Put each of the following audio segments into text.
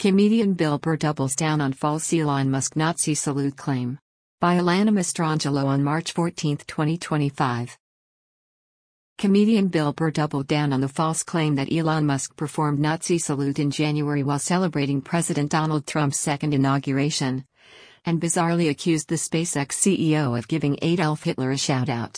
Comedian Bill Burr doubles down on false Elon Musk Nazi salute claim. By Alana Mastrangelo on March 14, 2025. Comedian Bill Burr doubled down on the false claim that Elon Musk performed Nazi salute in January while celebrating President Donald Trump's second inauguration, and bizarrely accused the SpaceX CEO of giving Adolf Hitler a shout-out.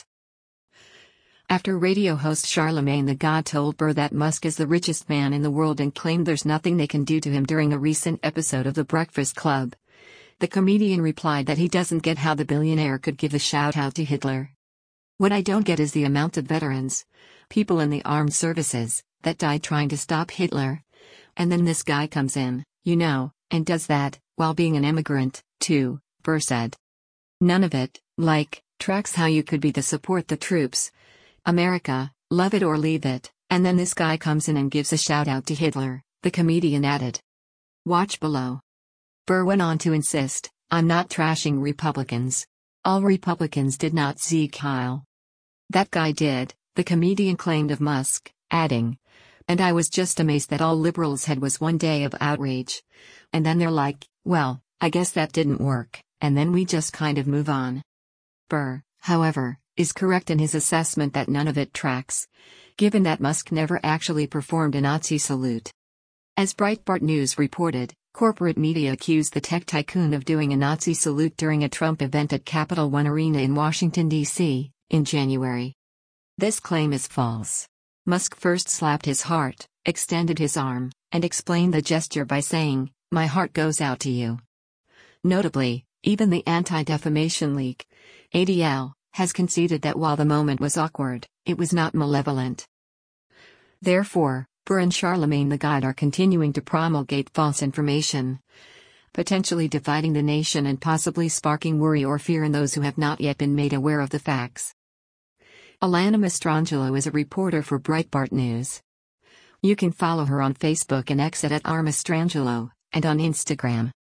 After radio host Charlamagne tha God told Burr that Musk is the richest man in the world and claimed there's nothing they can do to him during a recent episode of The Breakfast Club, the comedian replied that he doesn't get how the billionaire could give a shout-out to Hitler. "What I don't get is the amount of veterans, people in the armed services, that died trying to stop Hitler. And then this guy comes in, and does that, while being an immigrant, too," Burr said. "None of it, tracks how you could be to support the troops. America, love it or leave it, and then this guy comes in and gives a shout-out to Hitler," the comedian added. Watch below. Burr went on to insist, "I'm not trashing Republicans. All Republicans did not Sieg Heil. That guy did," the comedian claimed of Musk, adding, "And I was just amazed that all liberals had was one day of outrage. And then they're like, well, I guess that didn't work, and then we just kind of move on." Burr, however, is correct in his assessment that none of it tracks, given that Musk never actually performed a Nazi salute. As Breitbart News reported, corporate media accused the tech tycoon of doing a Nazi salute during a Trump event at Capital One Arena in Washington, D.C., in January. This claim is false. Musk first slapped his heart, extended his arm, and explained the gesture by saying, "My heart goes out to you." Notably, even the Anti-Defamation League, ADL, has conceded that while the moment was awkward, it was not malevolent. Therefore, Burr and Charlamagne tha God are continuing to promulgate false information, potentially dividing the nation and possibly sparking worry or fear in those who have not yet been made aware of the facts. Alana Mastrangelo is a reporter for Breitbart News. You can follow her on Facebook and X at @rmastrangelo, and on Instagram.